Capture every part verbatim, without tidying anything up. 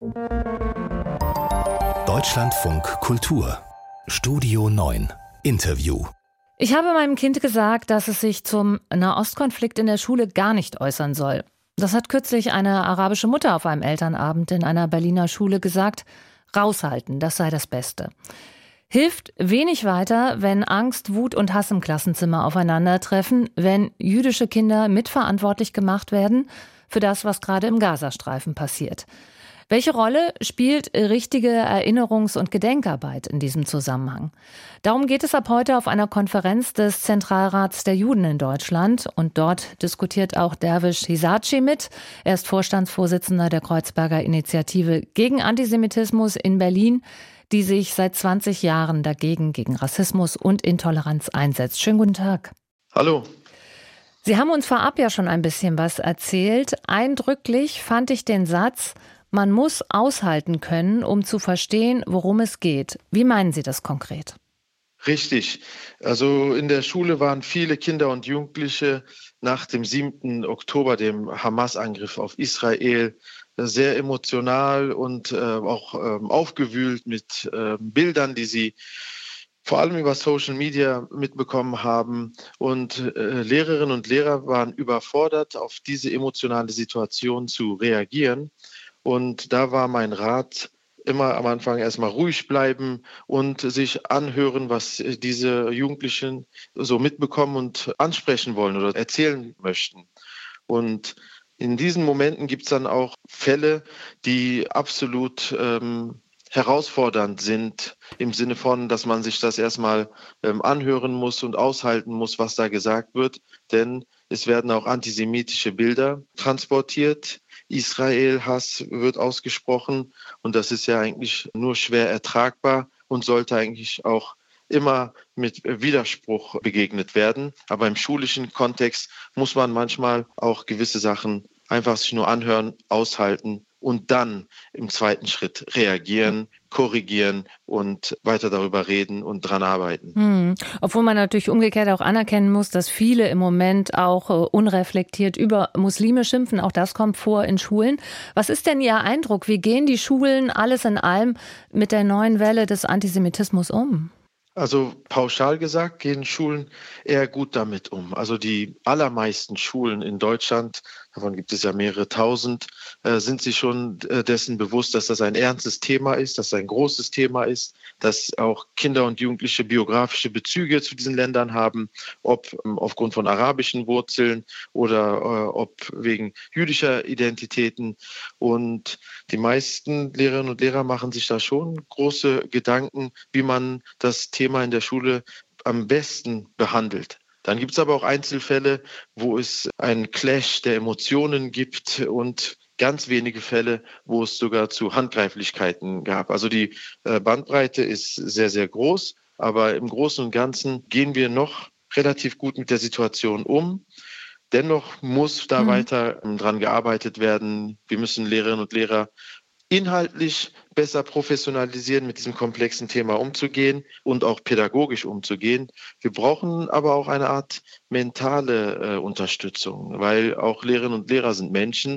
Deutschlandfunk Kultur Studio neun Interview. Ich habe meinem Kind gesagt, dass es sich zum Nahostkonflikt in der Schule gar nicht äußern soll. Das hat kürzlich eine arabische Mutter auf einem Elternabend in einer Berliner Schule gesagt. Raushalten, das sei das Beste. Hilft wenig weiter, wenn Angst, Wut und Hass im Klassenzimmer aufeinandertreffen, wenn jüdische Kinder mitverantwortlich gemacht werden für das, was gerade im Gazastreifen passiert. Welche Rolle spielt richtige Erinnerungs- und Gedenkarbeit in diesem Zusammenhang? Darum geht es ab heute auf einer Konferenz des Zentralrats der Juden in Deutschland. Und dort diskutiert auch Derwisch Hisaci mit. Er ist Vorstandsvorsitzender der Kreuzberger Initiative gegen Antisemitismus in Berlin, die sich seit zwanzig Jahren dagegen, gegen Rassismus und Intoleranz einsetzt. Schönen guten Tag. Hallo. Sie haben uns vorab ja schon ein bisschen was erzählt. Eindrücklich fand ich den Satz: Man muss aushalten können, um zu verstehen, worum es geht. Wie meinen Sie das konkret? Richtig. Also in der Schule waren viele Kinder und Jugendliche nach dem siebten Oktober, dem Hamas-Angriff auf Israel, sehr emotional und äh, auch äh, aufgewühlt mit äh, Bildern, die sie vor allem über Social Media mitbekommen haben. Und äh, Lehrerinnen und Lehrer waren überfordert, auf diese emotionale Situation zu reagieren. Und da war mein Rat, immer am Anfang erstmal ruhig bleiben und sich anhören, was diese Jugendlichen so mitbekommen und ansprechen wollen oder erzählen möchten. Und in diesen Momenten gibt es dann auch Fälle, die absolut ähm, herausfordernd sind, im Sinne von, dass man sich das erstmal ähm, anhören muss und aushalten muss, was da gesagt wird. Denn es werden auch antisemitische Bilder transportiert. Israel-Hass wird ausgesprochen und das ist ja eigentlich nur schwer ertragbar und sollte eigentlich auch immer mit Widerspruch begegnet werden. Aber im schulischen Kontext muss man manchmal auch gewisse Sachen einfach sich nur anhören, aushalten und dann im zweiten Schritt reagieren, korrigieren und weiter darüber reden und dran arbeiten. Hm. Obwohl man natürlich umgekehrt auch anerkennen muss, dass viele im Moment auch äh, unreflektiert über Muslime schimpfen. Auch das kommt vor in Schulen. Was ist denn Ihr Eindruck? Wie gehen die Schulen alles in allem mit der neuen Welle des Antisemitismus um? Also pauschal gesagt gehen Schulen eher gut damit um. Also die allermeisten Schulen in Deutschland, davon gibt es ja mehrere tausend, äh, sind sich schon äh, dessen bewusst, dass das ein ernstes Thema ist, dass es ein großes Thema ist, dass auch Kinder und Jugendliche biografische Bezüge zu diesen Ländern haben, ob ähm, aufgrund von arabischen Wurzeln oder äh, ob wegen jüdischer Identitäten. Und die meisten Lehrerinnen und Lehrer machen sich da schon große Gedanken, wie man das Thema in der Schule am besten behandelt. Dann gibt es aber auch Einzelfälle, wo es einen Clash der Emotionen gibt und ganz wenige Fälle, wo es sogar zu Handgreiflichkeiten gab. Also die Bandbreite ist sehr, sehr groß, aber im Großen und Ganzen gehen wir noch relativ gut mit der Situation um. Dennoch muss da mhm. weiter dran gearbeitet werden. Wir müssen Lehrerinnen und Lehrer inhaltlich besser professionalisieren, mit diesem komplexen Thema umzugehen und auch pädagogisch umzugehen. Wir brauchen aber auch eine Art mentale äh, Unterstützung, weil auch Lehrerinnen und Lehrer sind Menschen,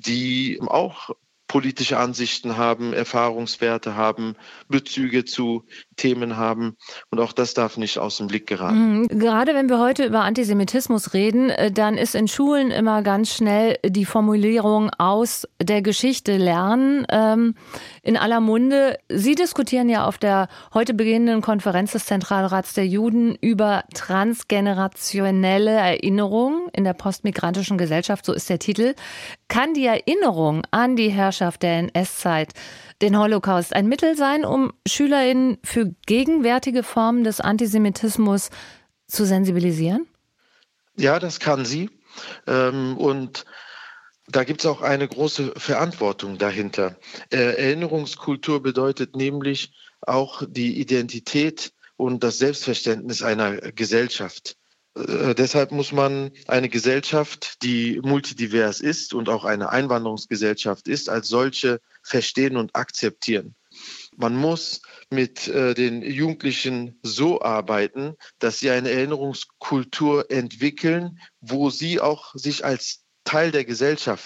die auch politische Ansichten haben, Erfahrungswerte haben, Bezüge zu Themen haben. Und auch das darf nicht aus dem Blick geraten. Gerade wenn wir heute über Antisemitismus reden, dann ist in Schulen immer ganz schnell die Formulierung aus der Geschichte lernen ähm, in aller Munde. Sie diskutieren ja auf der heute beginnenden Konferenz des Zentralrats der Juden über transgenerationelle Erinnerung in der postmigrantischen Gesellschaft, so ist der Titel. Kann die Erinnerung an die Herrschaft der N S-Zeit, den Holocaust, ein Mittel sein, um SchülerInnen für gegenwärtige Formen des Antisemitismus zu sensibilisieren? Ja, das kann sie. Und da gibt es auch eine große Verantwortung dahinter. Erinnerungskultur bedeutet nämlich auch die Identität und das Selbstverständnis einer Gesellschaft. Äh, deshalb muss man eine Gesellschaft, die multidivers ist und auch eine Einwanderungsgesellschaft ist, als solche verstehen und akzeptieren. Man muss mit äh, den Jugendlichen so arbeiten, dass sie eine Erinnerungskultur entwickeln, wo sie auch sich als Teil der Gesellschaft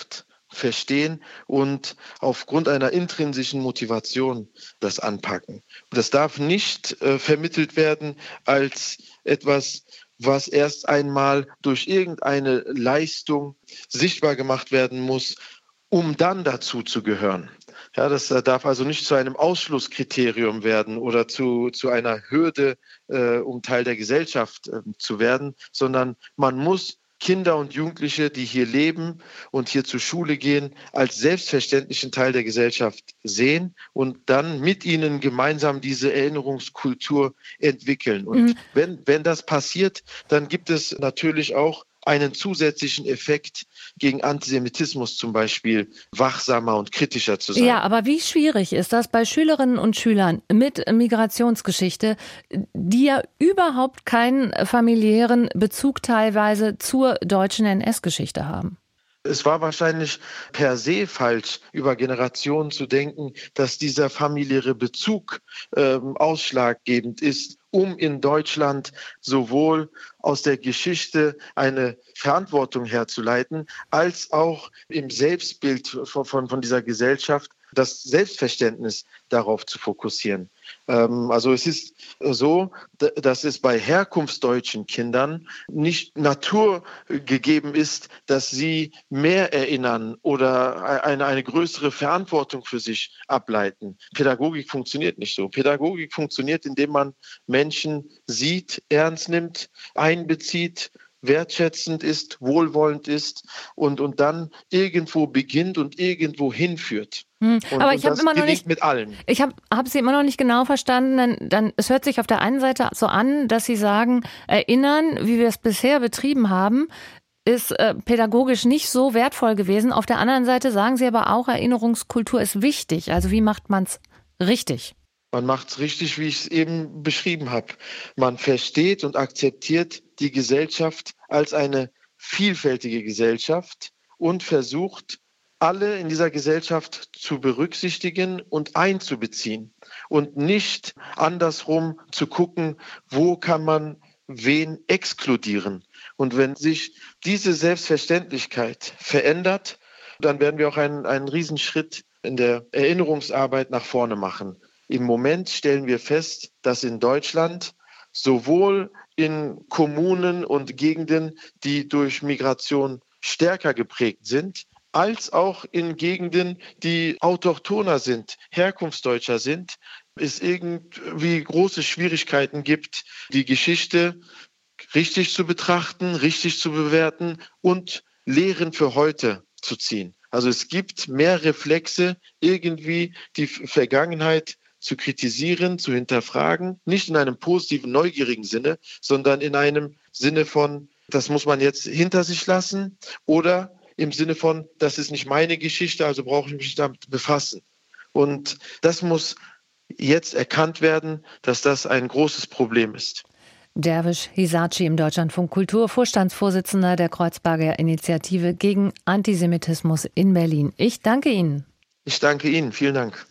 verstehen und aufgrund einer intrinsischen Motivation das anpacken. Und das darf nicht äh, vermittelt werden als etwas, was erst einmal durch irgendeine Leistung sichtbar gemacht werden muss, um dann dazu zu gehören. Ja, das darf also nicht zu einem Ausschlusskriterium werden oder zu, zu einer Hürde, äh, um Teil der Gesellschaft äh, zu werden, sondern man muss Kinder und Jugendliche, die hier leben und hier zur Schule gehen, als selbstverständlichen Teil der Gesellschaft sehen und dann mit ihnen gemeinsam diese Erinnerungskultur entwickeln. Und mhm. wenn, wenn das passiert, dann gibt es natürlich auch einen zusätzlichen Effekt, gegen Antisemitismus zum Beispiel wachsamer und kritischer zu sein. Ja, aber wie schwierig ist das bei Schülerinnen und Schülern mit Migrationsgeschichte, die ja überhaupt keinen familiären Bezug teilweise zur deutschen N S-Geschichte haben? Es war wahrscheinlich per se falsch, über Generationen zu denken, dass dieser familiäre Bezug ähm, ausschlaggebend ist, um in Deutschland sowohl aus der Geschichte eine Verantwortung herzuleiten, als auch im Selbstbild von, von, von dieser Gesellschaft das Selbstverständnis darauf zu fokussieren. Ähm, also es ist so, dass es bei herkunftsdeutschen Kindern nicht naturgegeben ist, dass sie mehr erinnern oder eine, eine größere Verantwortung für sich ableiten. Pädagogik funktioniert nicht so. Pädagogik funktioniert, indem man Menschen sieht, ernst nimmt, einbezieht, wertschätzend ist, wohlwollend ist und, und dann irgendwo beginnt und irgendwo hinführt. Hm. Und, Aber und ich habe immer noch nicht mit allen. Ich habe hab Sie immer noch nicht genau verstanden. Dann, dann es hört sich auf der einen Seite so an, dass Sie sagen, erinnern, wie wir es bisher betrieben haben, ist äh, pädagogisch nicht so wertvoll gewesen. Auf der anderen Seite sagen Sie aber auch, Erinnerungskultur ist wichtig. Also wie macht man es richtig? Man macht es richtig, wie ich es eben beschrieben habe. Man versteht und akzeptiert die Gesellschaft als eine vielfältige Gesellschaft und versucht, alle in dieser Gesellschaft zu berücksichtigen und einzubeziehen und nicht andersrum zu gucken, wo kann man wen exkludieren. Und wenn sich diese Selbstverständlichkeit verändert, dann werden wir auch einen, einen Riesenschritt in der Erinnerungsarbeit nach vorne machen. Im Moment stellen wir fest, dass in Deutschland sowohl in Kommunen und Gegenden, die durch Migration stärker geprägt sind, als auch in Gegenden, die autochthoner sind, herkunftsdeutscher sind, es irgendwie große Schwierigkeiten gibt, die Geschichte richtig zu betrachten, richtig zu bewerten und Lehren für heute zu ziehen. Also es gibt mehr Reflexe, irgendwie die Vergangenheit zu kritisieren, zu hinterfragen, nicht in einem positiven, neugierigen Sinne, sondern in einem Sinne von, das muss man jetzt hinter sich lassen oder im Sinne von, das ist nicht meine Geschichte, also brauche ich mich damit befassen. Und das muss jetzt erkannt werden, dass das ein großes Problem ist. Derwisch Hisaci im Deutschlandfunk Kultur, Vorstandsvorsitzender der Kreuzberger Initiative gegen Antisemitismus in Berlin. Ich danke Ihnen. Ich danke Ihnen. Vielen Dank.